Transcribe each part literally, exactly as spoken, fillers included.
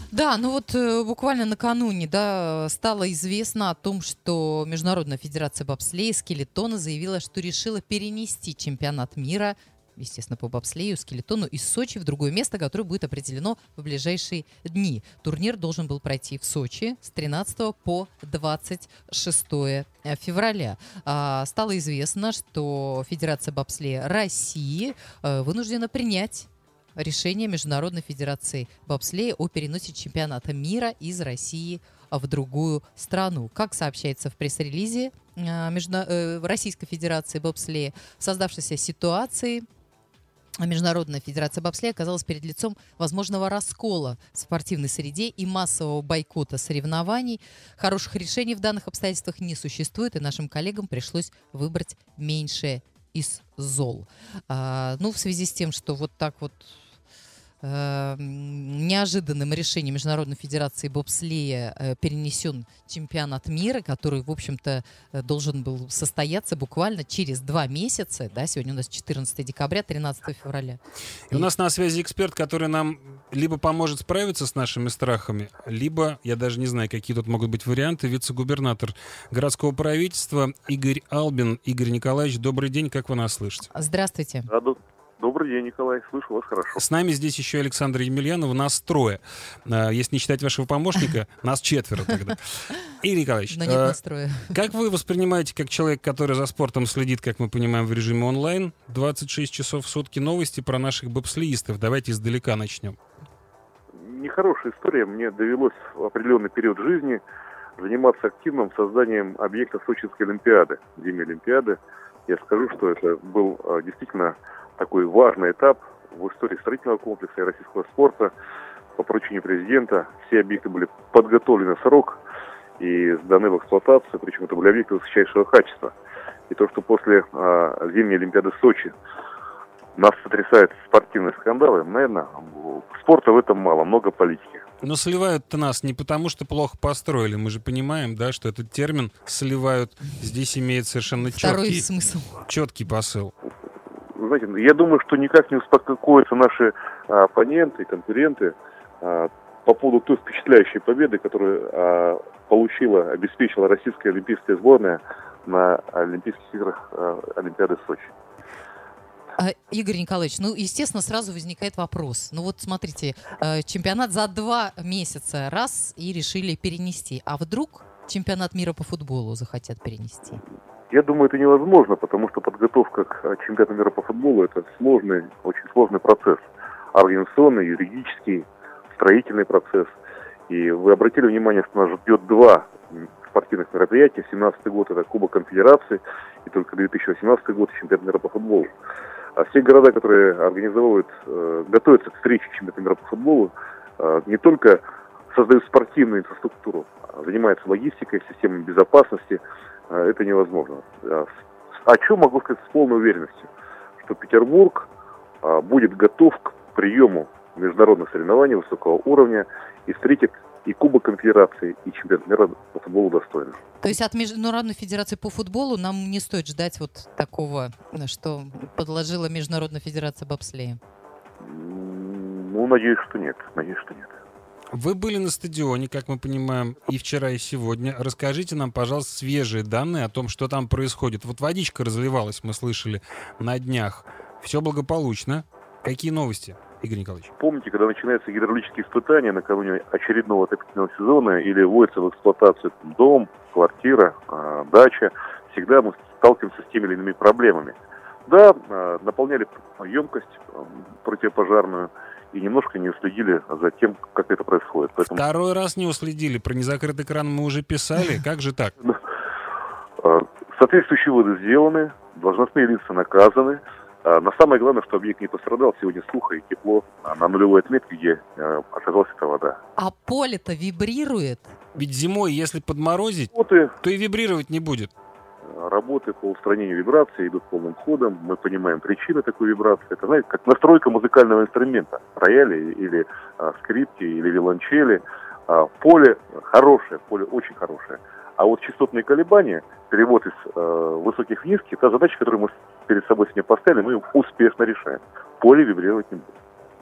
Да, ну вот э, буквально накануне, да, стало известно о том, что Международная федерация бобслея скелетона заявила, что решила перенести чемпионат мира, естественно, по бобслею, скелетону из Сочи в другое место, которое будет определено в ближайшие дни. Турнир должен был пройти в Сочи с тринадцатого по двадцать шестое февраля. А, стало известно, что Федерация бобслея России э, вынуждена принять решение Международной федерации бобслея о переносе чемпионата мира из России в другую страну. Как сообщается в пресс-релизе э, Междуна- э, Российской Федерации бобслея, в создавшейся ситуации Международная федерация бобслея оказалась перед лицом возможного раскола в спортивной среде и массового бойкота соревнований. Хороших решений в данных обстоятельствах не существует, и нашим коллегам пришлось выбрать меньшее из зол. А, ну, в связи с тем, что вот так вот э, неожиданным решением Международной федерации бобслея э, перенесен чемпионат мира, который, в общем-то, э, должен был состояться буквально через два месяца. Да, сегодня у нас четырнадцатое декабря, тринадцатое февраля. И у нас на связи эксперт, который нам либо поможет справиться с нашими страхами, либо, я даже не знаю, какие тут могут быть варианты, вице-губернатор городского правительства Игорь Албин. Игорь Николаевич, добрый день, как вы нас слышите? Здравствуйте. А, д- Добрый день, Николай. Слышу вас хорошо. С нами здесь еще Александр Емельянов, нас трое. А, Если не считать вашего помощника, нас четверо тогда. Игорь Николаевич, Но нет а, настроя. как вы воспринимаете, как человек, который за спортом следит, как мы понимаем, в режиме онлайн, двадцать шесть часов в сутки новости про наших бобслеистов? Давайте издалека начнем. Нехорошая история. Мне довелось в определенный период жизни заниматься активным созданием объекта Сочинской Олимпиады, Зимней Олимпиады. Я скажу, что это был а, действительно такой важный этап в истории строительного комплекса и российского спорта. По поручению президента все объекты были подготовлены в срок и сданы в эксплуатацию, причем это были объекты высочайшего качества. И то, что после а, Зимней Олимпиады в Сочи нас сотрясают спортивные скандалы, наверное, спорта в этом мало, много политики. Но сливают-то нас не потому, что плохо построили. Мы же понимаем, да, что этот термин «сливают» здесь имеет совершенно Второй четкий, смысл. четкий посыл. Знаете, я думаю, что никак не успокоятся наши а, оппоненты, конкуренты а, по поводу той впечатляющей победы, которую а, получила, обеспечила российская олимпийская сборная на Олимпийских играх а, Олимпиады в Сочи. А, Игорь Николаевич, ну, естественно, сразу возникает вопрос. Ну вот смотрите, э, чемпионат за два месяца раз и решили перенести. А вдруг чемпионат мира по футболу захотят перенести? Я думаю, это невозможно, потому что подготовка к чемпионату мира по футболу – это сложный, очень сложный процесс. Организационный, юридический, строительный процесс. И вы обратили внимание, что нас ждет два спортивных мероприятия. две тысячи семнадцатый год – это Кубок Конфедерации, и только две тысячи восемнадцатый год – чемпионат мира по футболу. А все города, которые организовывают, э, готовятся к встрече чемпионата мира по футболу, э, не только создают спортивную инфраструктуру, а занимаются логистикой, системой безопасности. Э, это невозможно. Э, о чем могу сказать с полной уверенностью? Что Петербург э, будет готов к приему международных соревнований высокого уровня и встретит и Кубок Конфедерации, и чемпионат мира по футболу достойно. То есть от Международной федерации по футболу нам не стоит ждать вот такого, что подложила Международная федерация бобслея? Ну, надеюсь, что нет. Надеюсь, что нет. Вы были на стадионе, как мы понимаем, и вчера, и сегодня. Расскажите нам, пожалуйста, свежие данные о том, что там происходит. Вот водичка разливалась, мы слышали, на днях. Все благополучно. Какие новости, Игорь Николаевич? Помните, когда начинаются гидравлические испытания накануне очередного отопительного сезона или вводится в эксплуатацию дом, квартира, э, дача, всегда мы сталкиваемся с теми или иными проблемами. Да, э, наполняли емкость э, противопожарную и немножко не уследили за тем, как это происходит. Поэтому... Второй раз не уследили. Про незакрытый кран мы уже писали. Как же так? Соответствующие выводы сделаны, должностные лица наказаны. Но самое главное, что объект не пострадал. Сегодня сухо и тепло. На нулевой отметке, где э, оказалась эта вода. А поле-то вибрирует? Ведь зимой, если подморозить, Работы, то и вибрировать не будет. Работы по устранению вибрации идут полным ходом. Мы понимаем причины такой вибрации. Это, знаете, как настройка музыкального инструмента. Рояля или а, скрипки, или виолончели. А, поле хорошее, поле очень хорошее. А вот частотные колебания, перевод из э, высоких в низкие, та задача, которую мы перед собой сегодня поставили, мы успешно решаем. Поле вибрировать не будет.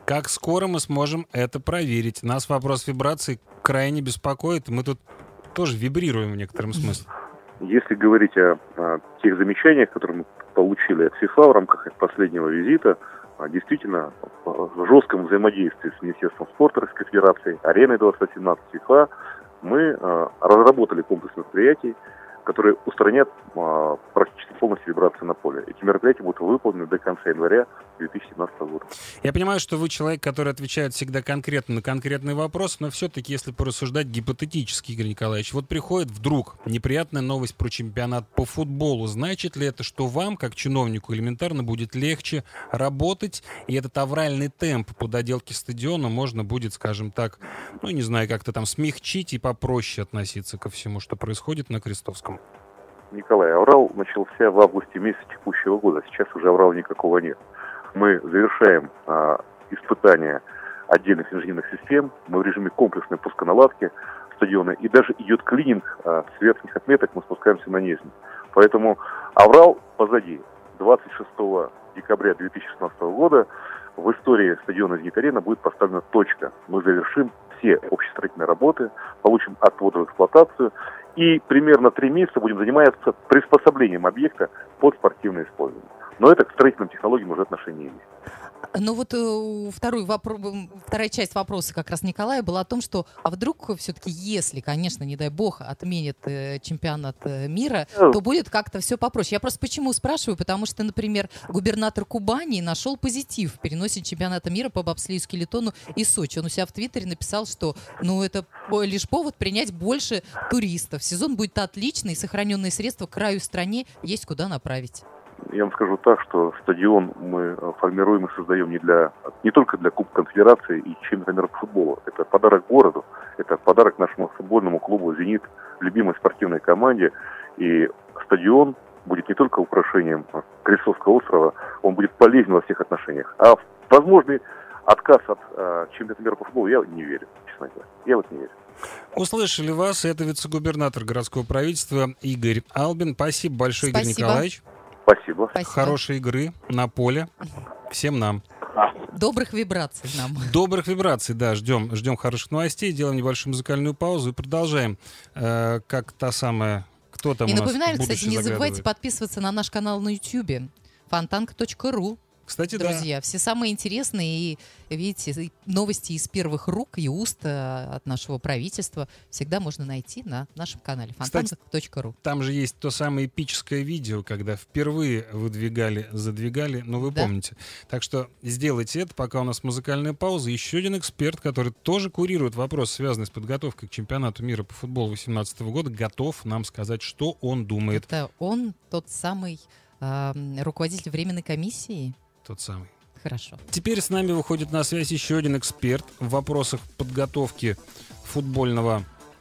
Как скоро мы сможем это проверить? Нас вопрос вибрации крайне беспокоит. Мы тут тоже вибрируем в некотором смысле. Если говорить о, о тех замечаниях, которые мы получили от ФИФА в рамках их последнего визита, действительно, в жестком взаимодействии с Министерством спорта Российской Федерации, Ареной двадцать семнадцать ФИФА, мы э, разработали комплекс мероприятий, которые устранят э, практически полностью вибрации на поле. Эти мероприятия будут выполнены до конца января две тысячи семнадцатого года. Я понимаю, что вы человек, который отвечает всегда конкретно на конкретный вопрос, но все-таки, если порассуждать гипотетически, Игорь Николаевич, вот приходит вдруг неприятная новость про чемпионат по футболу. Значит ли это, что вам, как чиновнику, элементарно будет легче работать, и этот авральный темп по доделке стадиона можно будет, скажем так, ну, не знаю, как-то там смягчить и попроще относиться ко всему, что происходит на Крестовском? Николай, аврал начался в августе месяце текущего года. Сейчас уже аврала никакого нет. Мы завершаем а, испытания отдельных инженерных систем. Мы в режиме комплексной пусконаладки стадиона. И даже идет клининг а, с верхних отметок. Мы спускаемся на нижние. Поэтому аврал позади. двадцать шестого декабря две тысячи шестнадцатого года в истории стадиона «Зенит-Арена» будет поставлена точка. Мы завершим все общестроительные работы, получим отвод в эксплуатацию и примерно три месяца будем заниматься приспособлением объекта под спортивное использование. Но это к строительным технологиям уже отношения есть. Ну вот э, второй вопро... вторая часть вопроса как раз Николая была о том, что а вдруг все-таки, если, конечно, не дай бог, отменят э, чемпионат э, мира, Yeah. то будет как-то все попроще. Я просто почему спрашиваю, потому что, например, губернатор Кубани нашел позитив в переносе чемпионата мира по бобслею, скелетону и Сочи. Он у себя в Твиттере написал, что ну это лишь повод принять больше туристов. Сезон будет отличный, сохраненные средства к краю стране есть куда направить. Я вам скажу так, что стадион мы формируем и создаем не, для, не только для Кубка Конфедерации и чемпионата мира по футболу. Это подарок городу, это подарок нашему футбольному клубу «Зенит», любимой спортивной команде. И стадион будет не только украшением Крестовского острова, он будет полезен во всех отношениях. А в возможный отказ от э, чемпионата мира по футболу я не верю, честно говоря. Я вот не верю. Услышали вас. Это вице-губернатор городского правительства Игорь Албин. Спасибо большое, Спасибо. Игорь Николаевич. Спасибо. Спасибо. Хорошей игры на поле. Всем нам. Добрых вибраций нам. Добрых вибраций, да. Ждем, ждем хороших новостей. Делаем небольшую музыкальную паузу и продолжаем. Э, как та самая... Кто там И у нас напоминаем, в будущее кстати, не забывайте заглядывает? подписываться на наш канал на YouTube фонтанка точка ру. Кстати, Друзья, все самые интересные и, видите, новости из первых рук и уст э, от нашего правительства всегда можно найти на нашем канале фонтанка точка ру. да. Там же есть то самое эпическое видео, когда впервые выдвигали, задвигали, ну вы Да. помните. Так что сделайте это, пока у нас музыкальная пауза. Еще один эксперт, который тоже курирует вопрос, связанный с подготовкой к чемпионату мира по футболу две тысячи восемнадцатого года, готов нам сказать, что он думает. Это он тот самый э, руководитель временной комиссии? Тот самый. Хорошо. Теперь с нами выходит на связь еще один эксперт в вопросах подготовки футбольного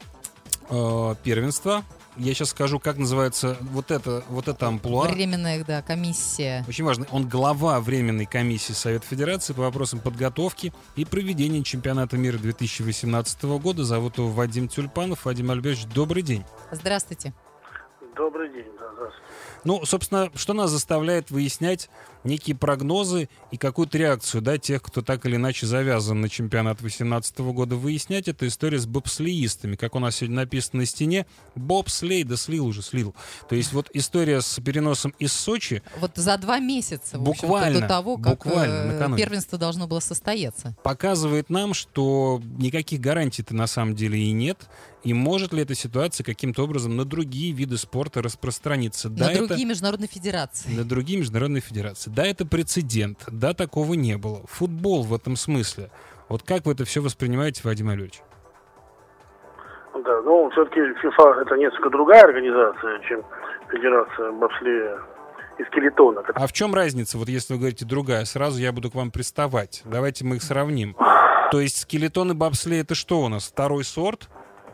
э, первенства. Я сейчас скажу, как называется вот это, вот это амплуа. Временная, да, комиссия. Очень важно. Он глава Временной комиссии Совета Федерации по вопросам подготовки и проведения чемпионата мира две тысячи восемнадцатого года. Зовут его Вадим Тюльпанов. Вадим Альбертович, добрый день. Здравствуйте. Добрый день, да, здравствуйте. Ну, собственно, что нас заставляет выяснять некие прогнозы и какую-то реакцию, да, тех, кто так или иначе завязан на чемпионат две тысячи восемнадцатого года, выяснять, это история с бобслеистами. Как у нас сегодня написано на стене, бобслей, да слил уже, слил. То есть вот история с переносом из Сочи. Вот за два месяца, в общем-то, Буквально, до того, как буквально, э, накануне. первенство должно было состояться. Показывает нам, что никаких гарантий-то на самом деле и нет. И может ли эта ситуация каким-то образом на другие виды спорта распространиться? На Да, другие это... международные федерации. На другие международные федерации. Да, это прецедент. Да, такого не было. Футбол в этом смысле. Вот как вы это все воспринимаете, Вадим Альбертович? Да, ну, все-таки ФИФА это несколько другая организация, чем Федерация бобслея и скелетона. А в чем разница, вот если вы говорите другая, сразу я буду к вам приставать. Давайте мы их сравним. То есть скелетон и бобслей это что у нас? Второй сорт?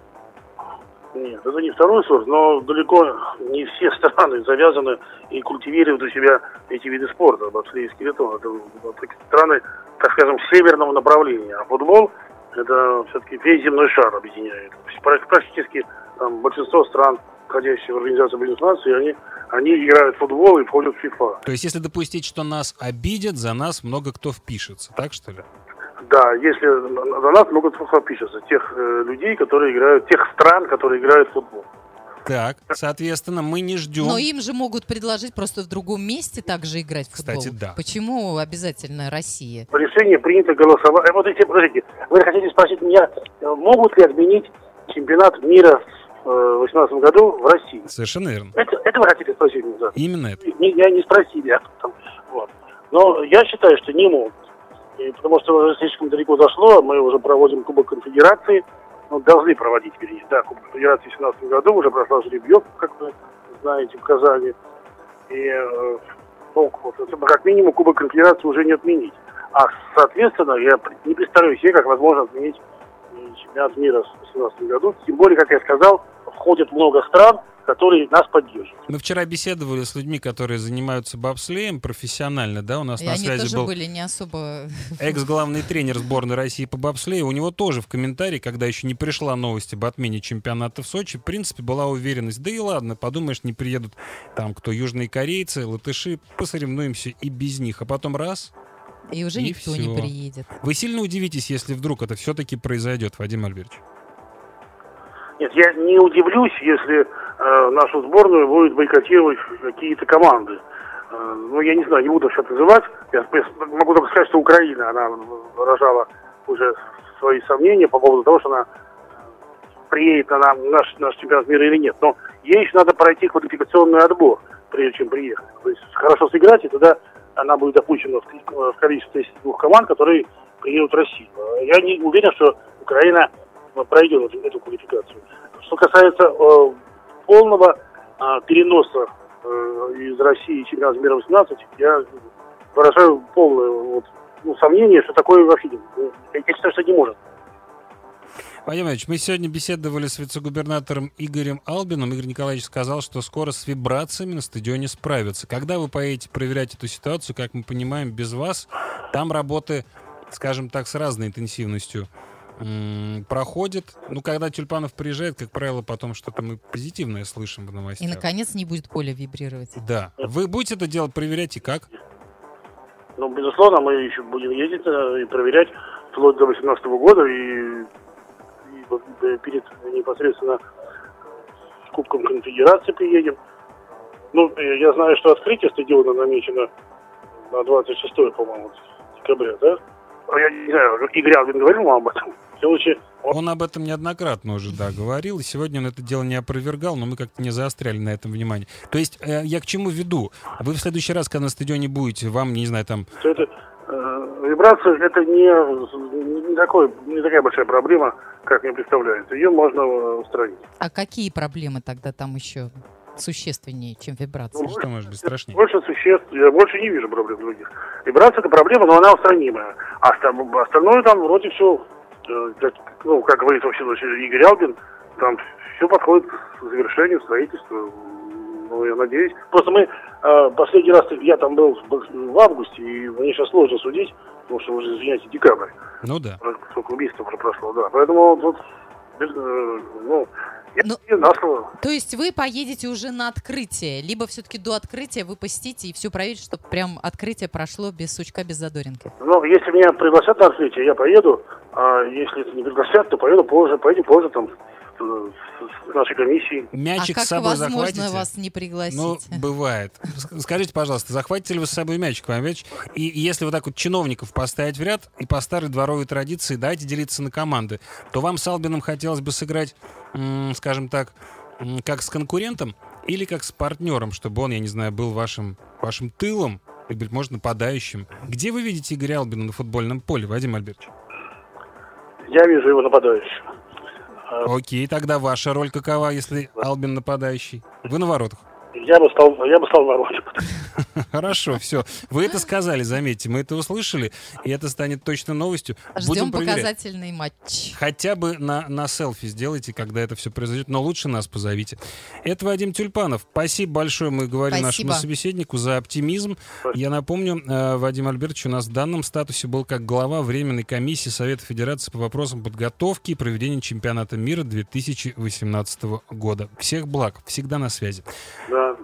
Нет, это не второй сорт, но далеко не все страны завязаны и культивируют у себя эти виды спорта, бобслей и скелетон. Это вот такие страны, так скажем, северного направления. А футбол это все-таки весь земной шар объединяет. Практически там, большинство стран, входящих в Организацию Объединенных Наций, они, они играют в футбол и входят в ФИФА. То есть если допустить, что нас обидят, за нас много кто впишется, так что ли? Да, если за нас могут подписываться тех э, людей, которые играют, тех стран, которые играют в футбол. Так, соответственно, мы не ждем. Но им же могут предложить просто в другом месте также играть в футбол. Кстати, да. Почему обязательно Россия? Решение принято голосовать. Вот эти, подождите, вы хотите спросить меня, могут ли отменить чемпионат мира в две тысячи восемнадцатом году в России? Совершенно верно. Это, это вы хотите спросить меня? Именно это. Не, я не спросили об этом. Вот. Но я считаю, что не могут. И потому что уже слишком далеко зашло, мы уже проводим Кубок Конфедерации. Ну, должны проводить, вернее, да, Кубок Федерации в две тысячи семнадцатом году, уже прошла жеребьевка, как вы знаете, в Казани. И, э, ну, вот, как минимум, Кубок Конфедерации уже не отменить. А, соответственно, я не представляю себе, как возможно отменить чемпионат мира в две тысячи семнадцатом году. Тем более, как я сказал, входит много стран, которые нас поддерживают. Мы вчера беседовали с людьми, которые занимаются бобслеем профессионально, да, у нас И на они связи тоже был были не особо... экс-главный тренер сборной России по бобслею. У него тоже в комментарии, когда еще не пришла новость об отмене чемпионата в Сочи, в принципе, была уверенность. Да и ладно, подумаешь, не приедут там кто, южные корейцы, латыши, посоревнуемся и без них. А потом раз... И уже и никто все. не приедет. Вы сильно удивитесь, если вдруг это все-таки произойдет, Вадим Альбертович? Нет, я не удивлюсь, если э, нашу сборную будут бойкотировать какие-то команды. Э, ну, я не знаю, не буду сейчас называть. Я, я могу только сказать, что Украина, она выражала уже свои сомнения по поводу того, что она приедет на наш, наш чемпионат мира или нет. Но ей еще надо пройти квалификационный отбор, прежде чем приехать. То есть хорошо сыграть, и тогда она будет допущена в, в количество двух команд, которые приедут в Россию. Я не уверен, что Украина пройдет эту, эту квалификацию. Что касается э, полного э, переноса э, из России чемпионата мира восемнадцать, я выражаю полное вот, ну, сомнение, что такое вообще не... Я считаю, что не может. Вадим Ильич, мы сегодня беседовали с вице-губернатором Игорем Албиным. Игорь Николаевич сказал, что скоро с вибрациями на стадионе справятся. Когда вы поедете проверять эту ситуацию, как мы понимаем, без вас, там работы, скажем так, с разной интенсивностью м- проходит. Ну, когда Тюльпанов приезжает, как правило, потом что-то мы позитивное слышим в новостях. И, наконец, не будет поле вибрировать. Да. Вы будете это делать, проверять и как? Ну, безусловно, мы еще будем ездить и проверять вплоть до две тысячи восемнадцатого года и перед непосредственно Кубком Конфедерации приедем. Ну, я знаю, что открытие стадиона намечено на двадцать шестое, по-моему, декабря, да? Я не знаю, Игорь Албин говорил вам об этом? Лучше... Он об этом неоднократно уже, да, говорил, и сегодня он это дело не опровергал, но мы как-то не заостряли на этом внимание. То есть, э, я к чему веду? Вы в следующий раз, когда на стадионе будете, вам, не знаю, там... Это, э, вибрация, это не, не, такой, не такая большая проблема, как мне представляется. Ее можно устранить. А какие проблемы тогда там еще существеннее, чем вибрация? Ну, что может быть страшнее? Больше существ, я больше не вижу проблем других. Вибрация — это проблема, но она устранимая. А остальное там вроде все, как, ну, как говорит вообще Игорь Албин, там все подходит к завершению строительства. Ну, я надеюсь. Просто мы э, последний раз, я там был в августе, и мне сейчас сложно судить, потому что уже, извиняйте, декабрь. Ну да. Сколько убийств уже прошло, да. Поэтому тут, э, ну, я ну, не на слово. То есть вы поедете уже на открытие, либо все-таки до открытия вы посетите и все проверите, чтобы прям открытие прошло без сучка, без задоринки? Ну, если меня пригласят на открытие, я поеду, а если это не пригласят, то поеду позже, поедем позже там с нашей комиссией. Мячик а как с собой возможно захватите? Вас не пригласить? Ну, бывает. Скажите, пожалуйста, захватите ли вы с собой мячик, Вадим Ильич? И если вот так вот чиновников поставить в ряд, и по старой дворовой традиции дайте делиться на команды, то вам с Албиным хотелось бы сыграть, м- скажем так, м- как с конкурентом или как с партнером, чтобы он, я не знаю, был вашим, вашим тылом, или, может, нападающим. Где вы видите Игоря Албина на футбольном поле, Вадим Альбертович? Я вижу его нападающим. Окей, тогда ваша роль какова, если Албин нападающий? Вы на воротах. Я бы стал, я бы стал воротом. Хорошо, все. Вы это сказали, заметьте, мы это услышали, и это станет точно новостью. Ждем Будем проверять. показательный матч. Хотя бы на, на селфи сделайте, когда это все произойдет, но лучше нас позовите. Это Вадим Тюльпанов. Спасибо большое, мы говорим Спасибо. нашему собеседнику за оптимизм. Я напомню, э, Вадим Альбертович у нас в данном статусе был как глава Временной комиссии Совета Федерации по вопросам подготовки и проведения чемпионата мира две тысячи восемнадцатого года. Всех благ, всегда на связи. Да,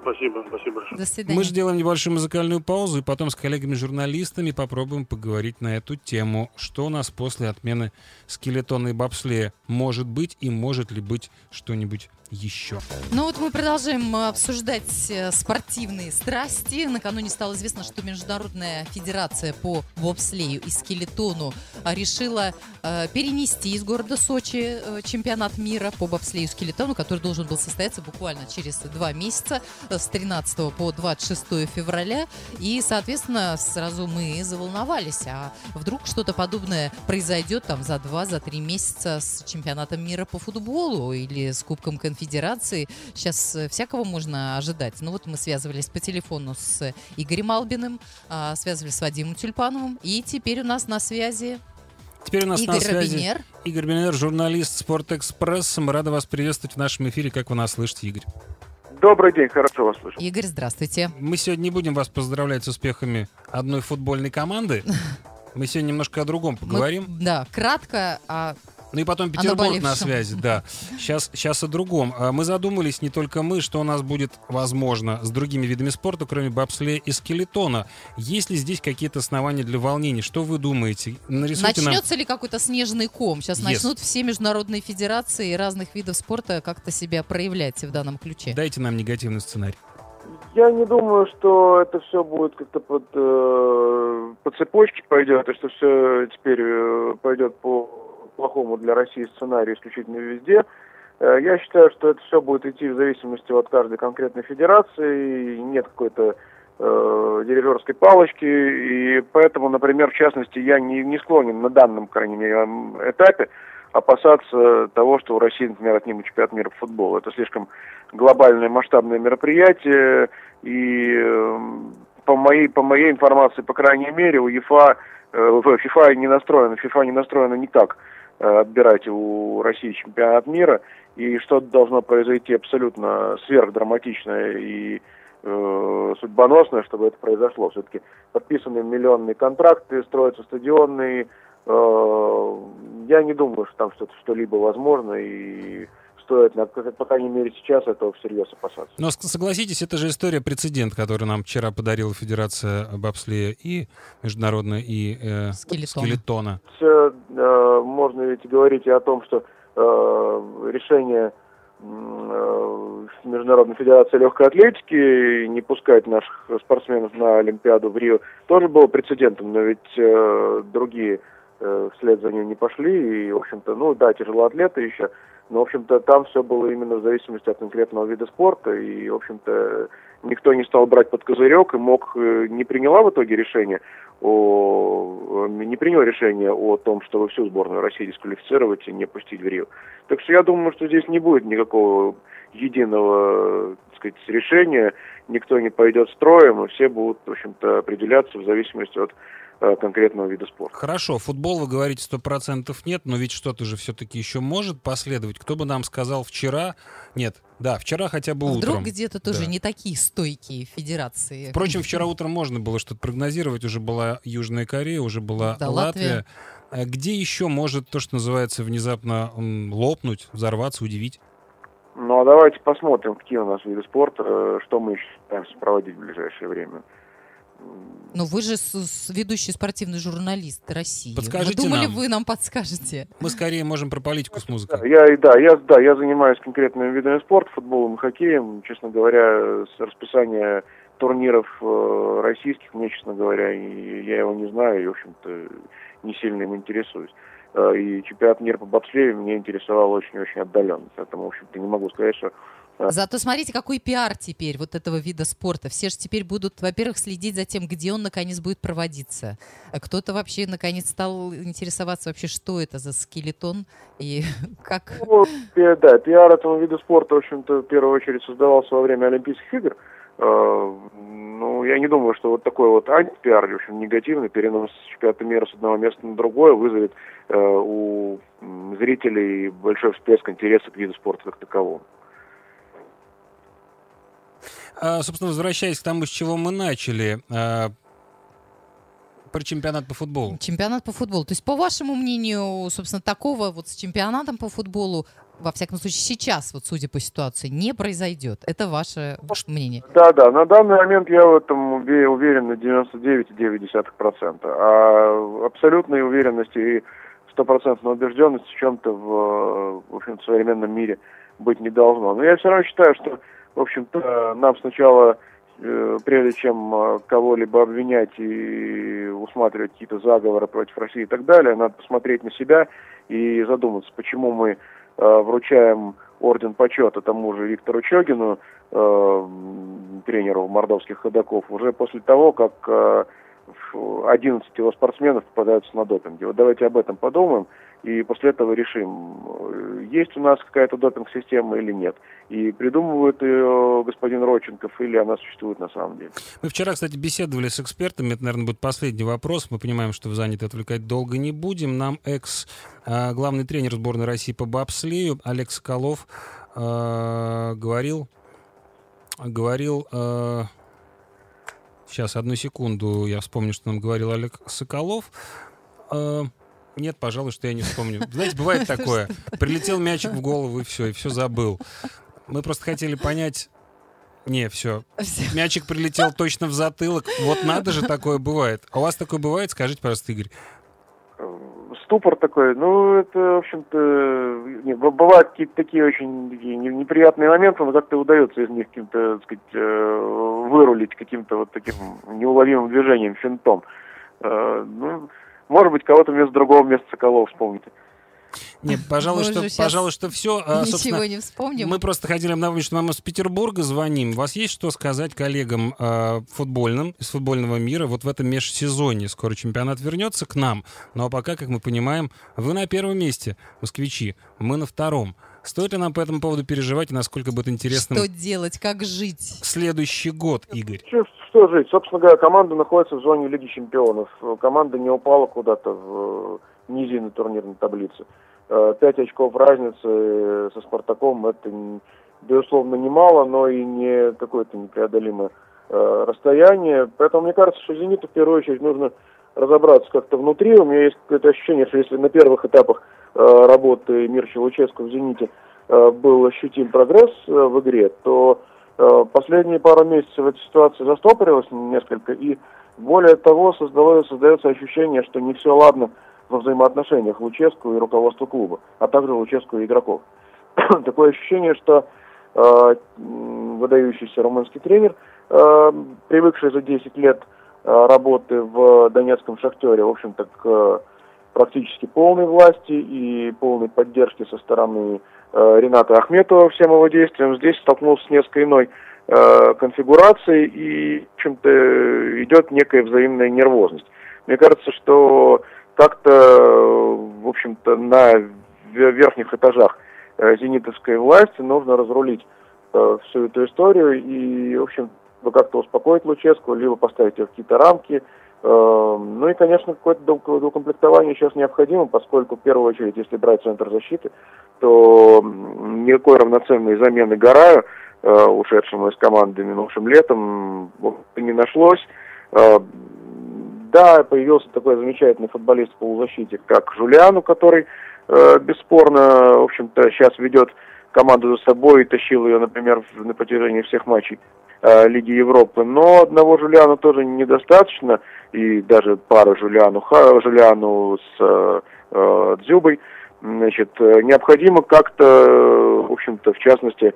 Спасибо, спасибо большое. До свидания. Мы же делаем небольшую музыкальную паузу, и потом с коллегами-журналистами попробуем поговорить на эту тему. Что у нас после отмены скелетона и бобслея может быть, и может ли быть что-нибудь еще? Ну вот мы продолжаем обсуждать спортивные страсти. Накануне стало известно, что Международная федерация по бобслею и скелетону решила э, перенести из города Сочи э, чемпионат мира по бобслею и скелетону, который должен был состояться буквально через два месяца, с тринадцатого по двадцать шестое февраля. И, соответственно, сразу мы заволновались. А вдруг что-то подобное произойдет там за два, за три месяца с чемпионатом мира по футболу или с Кубком Конфедерации? Федерации. Сейчас всякого можно ожидать. Ну вот мы связывались по телефону с Игорем Албиным, связывались с Вадимом Тюльпановым. И теперь у нас на связи Теперь у нас Игорь на связи Робинер. Игорь Робинер, журналист «Спортэкспресс». Мы рады вас приветствовать в нашем эфире. Как вы нас слышите, Игорь? Добрый день, хорошо вас слышу. Игорь, здравствуйте. Мы сегодня не будем вас поздравлять с успехами одной футбольной команды. Мы сегодня немножко о другом поговорим. Мы, да, кратко о... Ну и потом Петербург на связи, да. Сейчас, сейчас о другом. Мы задумались, не только мы, что у нас будет, возможно, с другими видами спорта, кроме бобслея и скелетона. Есть ли здесь какие-то основания для волнений? Что вы думаете? Нарисуйте Начнется нам... ли какой-то снежный ком? Сейчас yes. начнут все международные федерации разных видов спорта как-то себя проявлять в данном ключе. Дайте нам негативный сценарий. Я не думаю, что это все будет как-то под, э, по цепочке пойдет, и что все теперь э, пойдет по плохому для России сценарию исключительно везде. Я считаю, что это все будет идти в зависимости от каждой конкретной федерации, и нет какой-то э, дирижерской палочки, и поэтому, например, в частности, я не, не склонен на данном, по крайней мере, этапе опасаться того, что у России, например, отнимут чемпионат мира по футболу. Это слишком глобальное масштабное мероприятие, и э, по моей, по моей информации, по крайней мере, у ЕФА, э, ФИФА не настроена, ФИФА не настроена никак отбирать у России чемпионат мира, и что-то должно произойти абсолютно сверхдраматичное и э, судьбоносное, чтобы это произошло. Все-таки подписаны миллионные контракты, строятся стадионы. Э, я не думаю, что там что-то что-либо возможно, и стоит, по крайней мере, сейчас этого всерьез опасаться. Но согласитесь, это же история прецедент, который нам вчера подарила Федерация бобслея и международная, и э, скелетона. скелетона. Все, э, можно ведь говорить и о том, что э, решение э, Международной Федерации легкой атлетики не пускать наших спортсменов на Олимпиаду в Рио тоже было прецедентом, но ведь э, другие э, вслед за ней не пошли, и, в общем-то, ну да, тяжелоатлеты еще. Но, в общем-то, там все было именно в зависимости от конкретного вида спорта, и, в общем-то, никто не стал брать под козырек, и МОК не приняла в итоге решение о... не принял решение о том, чтобы всю сборную России дисквалифицировать и не пустить в Рио. Так что я думаю, что здесь не будет никакого единого, так сказать, решения, никто не пойдет строем, и все будут, в общем-то, определяться в зависимости от конкретного вида спорта. Хорошо, футбол, вы говорите, сто процентов нет, но ведь что-то же все-таки еще может последовать. Кто бы нам сказал вчера... Нет, да, вчера хотя бы Вдруг утром. Вдруг где-то тоже да. не такие стойкие федерации. Впрочем, вчера утром можно было что-то прогнозировать. Уже была Южная Корея, уже была да, Латвия. Латвия. Где еще может то, что называется, внезапно лопнуть, взорваться, удивить? Ну, а давайте посмотрим, какие у нас виды спорта, что мы еще пытаемся проводить в ближайшее время. Ну, вы же с, с ведущий спортивный журналист России. Подскажите Мы думали, нам. вы нам подскажете. Мы скорее можем про политику с музыкой. Да, я, да, я, да, я занимаюсь конкретными видами спорта, футболом и хоккеем. Честно говоря, с расписания турниров э, российских, мне, честно говоря, и, я его не знаю, и, в общем-то, не сильно им интересуюсь. Э, и чемпионат мира по бобслею меня интересовал очень-очень отдаленно. Поэтому, в общем-то, не могу сказать, что... Зато смотрите, какой пиар теперь вот этого вида спорта. Все же теперь будут, во-первых, следить за тем, где он наконец будет проводиться. А кто-то вообще наконец стал интересоваться вообще, что это за скелетон и как... Ну, да, пиар этому виду спорта, в общем-то, в первую очередь создавался во время Олимпийских игр. Ну, я не думаю, что вот такой вот антипиар, в общем, негативный перенос чемпионата мира с одного места на другое вызовет у зрителей большой всплеск интереса к виду спорта как таковому. А, собственно, возвращаясь к тому, с чего мы начали, а, про чемпионат по футболу. Чемпионат по футболу. То есть, по вашему мнению, собственно, такого вот с чемпионатом по футболу во всяком случае, сейчас, вот судя по ситуации, не произойдет. Это ваше мнение? Да, да, на данный момент я в этом уверен на девяносто девять целых девять десятых процента. А абсолютной уверенности и стопроцентной убежденности в чем-то в, в общем, в современном мире быть не должно. Но я все равно считаю, что, в общем-то, нам сначала, прежде чем кого-либо обвинять и усматривать какие-то заговоры против России и так далее, надо посмотреть на себя и задуматься, почему мы э, вручаем орден почета тому же Виктору Чогину, э, тренеру мордовских ходоков, уже после того, как э, одиннадцать его спортсменов попадаются на допинге. Вот давайте об этом подумаем, и после этого решим, есть у нас какая-то допинг-система или нет. И придумывает ее господин Родченков, или она существует на самом деле. Мы вчера, кстати, беседовали с экспертами. Это, наверное, будет последний вопрос. Мы понимаем, что вы заняты, отвлекать долго не будем. Нам экс-главный тренер сборной России по бобслею Олег Соколов э, говорил... говорил э, сейчас, одну секунду, я вспомню, что нам говорил Олег Соколов. Э, Нет, пожалуй, что я не вспомню. Знаете, бывает такое. Прилетел мячик в голову, и все, и все забыл. Мы просто хотели понять... Не, все. Мячик прилетел точно в затылок. Вот надо же, такое бывает. А у вас такое бывает? Скажите, пожалуйста, Игорь. Ступор такой. Ну, это, в общем-то... Не, бывают какие-то такие очень такие неприятные моменты, но как-то удается из них каким-то, так сказать, вырулить каким-то вот таким неуловимым движением, финтом. Ну... Может быть, кого-то вместо другого, вместо Соколова вспомните. Нет, пожалуй, что, пожалуй, что все. Ничего не вспомним. Мы просто хотели напомнить, что мы из Петербурга звоним. У вас есть что сказать коллегам э, футбольным, из футбольного мира вот в этом межсезонье? Скоро чемпионат вернется к нам. Ну а пока, как мы понимаем, вы на первом месте, москвичи, мы на втором. Стоит ли нам по этому поводу переживать и насколько будет интересным... Что делать, как жить? Следующий год, Игорь. Что, что жить? Собственно говоря, команда находится в зоне Лиги Чемпионов. Команда не упала куда-то в низины турнирной таблицы. Пять очков разницы со Спартаком — это, безусловно, немало, но и не какое-то непреодолимое расстояние. Поэтому мне кажется, что «Зениту» в первую очередь нужно разобраться как-то внутри. У меня есть какое-то ощущение, что если на первых этапах работы Мирча Луческу в «Зените» был ощутим прогресс в игре, то последние пару месяцев эта ситуация застопорилась несколько, и более того, создалось, создается ощущение, что не все ладно во взаимоотношениях Луческу и руководства клуба, а также Луческу и игроков. Такое ощущение, что э, выдающийся румынский тренер, э, привыкший за десять лет э, работы в донецком «Шахтере», в общем-то, к практически полной власти и полной поддержки со стороны э, Рената Ахметова всем его действиям, здесь столкнулся с несколько иной э, конфигурацией, и, в общем-то, идет некая взаимная нервозность. Мне кажется, что как-то, в общем-то, на верхних этажах э, зенитовской власти нужно разрулить э, всю эту историю и, в общем, как-то успокоить Луческу, либо поставить ее в какие-то рамки. Ну и, конечно, какое-то доукомплектование сейчас необходимо, поскольку, в первую очередь, если брать центр защиты, то никакой равноценной замены Гараю, ушедшему из команды минувшим летом, не нашлось. Да, появился такой замечательный футболист в полузащите, как Жулиану, который бесспорно, в общем-то, сейчас ведет команду за собой и тащил ее, например, на протяжении всех матчей Лиги Европы. Но одного Жулиану тоже недостаточно, и даже пары Жулиану, Жулиану с э, Дзюбой. Значит, необходимо как-то, в общем-то, в частности,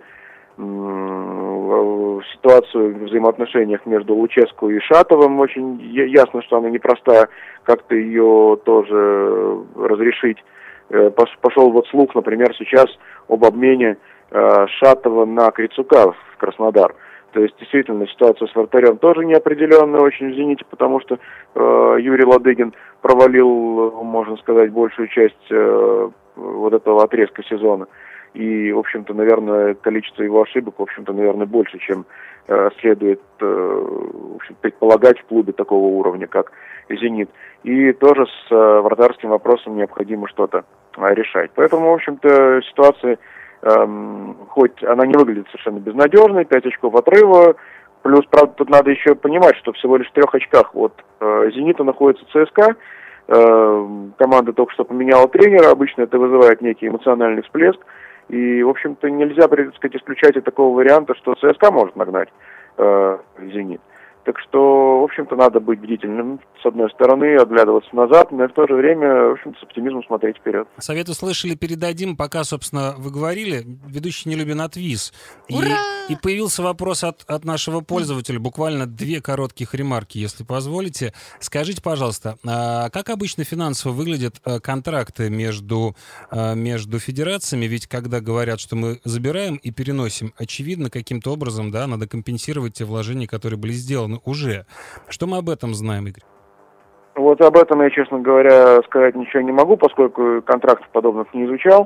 ситуацию в взаимоотношениях между Луческу и Шатовым, очень ясно, что она непростая, как-то ее тоже разрешить. Пошел вот слух, например, сейчас об обмене Шатова на Крицука в Краснодар. То есть, действительно, ситуация с вратарем тоже неопределенная очень в «Зените», потому что э, Юрий Ладыгин провалил, можно сказать, большую часть э, вот этого отрезка сезона. И, в общем-то, наверное, количество его ошибок, в общем-то, наверное, больше, чем э, следует э, в общем, предполагать в клубе такого уровня, как «Зенит». И тоже с э, вратарским вопросом необходимо что-то э, решать. Поэтому, в общем-то, ситуация... Эм, хоть она не выглядит совершенно безнадежной, пять очков отрыва, плюс, правда, тут надо еще понимать, что всего лишь в трех очках от э, «Зенита» находится ЦСКА, э, команда только что поменяла тренера, обычно это вызывает некий эмоциональный всплеск, И, в общем-то, нельзя, так сказать, исключать и такого варианта, что ЦСКА может нагнать э, «Зенит». Так что, в общем-то, надо быть бдительным, с одной стороны, оглядываться назад, но и в то же время, в общем-то, с оптимизмом смотреть вперед. Совет услышали, передадим. Пока, собственно, вы говорили, ведущий Нелюбин отвис. И, и появился вопрос от, от нашего пользователя, буквально две коротких ремарки, если позволите. Скажите, пожалуйста, а как обычно финансово выглядят контракты между, между федерациями? Ведь когда говорят, что мы забираем и переносим, очевидно, каким-то образом, да, надо компенсировать те вложения, которые были сделаны уже. Что мы об этом знаем, Игорь? Вот об этом я, честно говоря, сказать ничего не могу, поскольку контрактов подобных не изучал.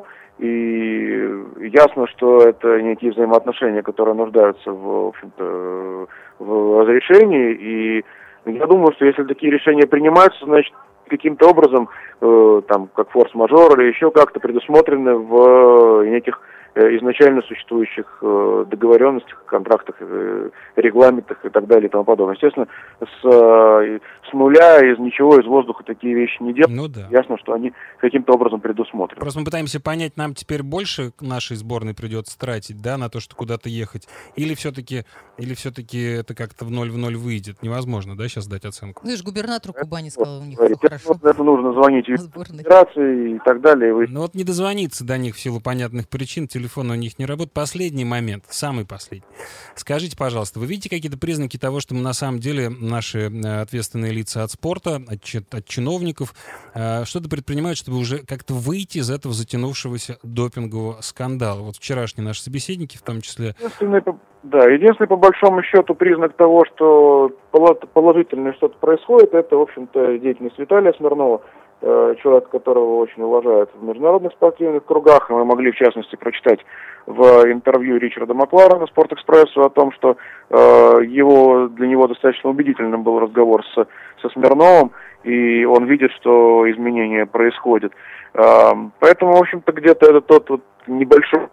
И ясно, что это некие взаимоотношения, которые нуждаются в, в общем-то, в разрешении. И я думаю, что если такие решения принимаются, значит, каким-то образом, э, там, как форс-мажор или еще как-то предусмотрены в э, неких изначально существующих э, договоренностях, контрактах, э, регламентах и так далее и тому подобное. Естественно, с, э, с нуля, из ничего, из воздуха такие вещи не делают. Ну да. Ясно, что они каким-то образом предусмотрены. Просто мы пытаемся понять, нам теперь больше нашей сборной придется тратить, да, на то, что куда-то ехать, или все-таки, или все-таки это как-то в ноль в ноль выйдет. Невозможно, да, сейчас дать оценку? Ну, и же губернатору Кубани сказал, у них Говорит, все хорошо. Вот это нужно звонить в федерации и так далее. Вы... Ну вот не дозвониться до них в силу понятных причин, телефон у них не работает. Последний момент, самый последний. Скажите, пожалуйста, вы видите какие-то признаки того, что мы на самом деле, наши ответственные лица от спорта, от, от чиновников, что-то предпринимают, чтобы уже как-то выйти из этого затянувшегося допингового скандала? Вот вчерашние наши собеседники в том числе... Единственный, да, единственный по большому счету признак того, что положительное что-то происходит, это, в общем-то, деятельность Виталия Смирнова, человек, которого очень уважают в международных спортивных кругах. Мы могли, в частности, прочитать в интервью Ричарда Макларена «Спортэкспрессу» о том, что э, его, для него достаточно убедительным был разговор с, со Смирновым, и он видит, что изменения происходят. Э, поэтому, в общем-то, где-то это тот вот небольшой...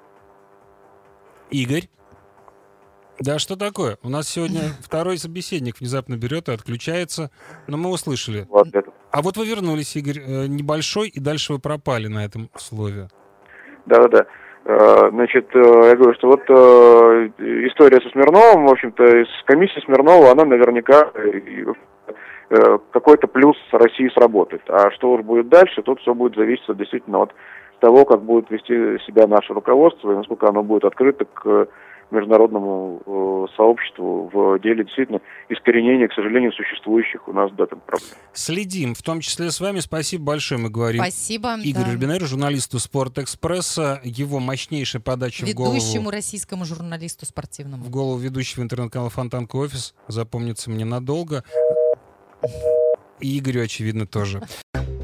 Игорь? Да, что такое? У нас сегодня второй собеседник внезапно берет и отключается, но мы услышали. Вот это. А вот вы вернулись, Игорь, небольшой, и дальше вы пропали на этом слове. Да-да-да. Значит, я говорю, что вот история со Смирновым, в общем-то, с комиссией Смирнова, она наверняка какой-то плюс России сработает. А что уж будет дальше, тут все будет зависеть действительно от того, как будет вести себя наше руководство и насколько оно будет открыто к международному э, сообществу в деле действительно искоренения, к сожалению, существующих у нас допинг проблем. Следим, в том числе с вами. Спасибо большое, мы говорим. Спасибо. Игорь да. Рубинер, журналисту «Спортэкспресса». Его мощнейшая подача Ведущему в голову... Ведущему российскому журналисту спортивному. В голову ведущего интернет-канала «Фонтанка Офис» запомнится мне надолго. И Игорю, очевидно, тоже.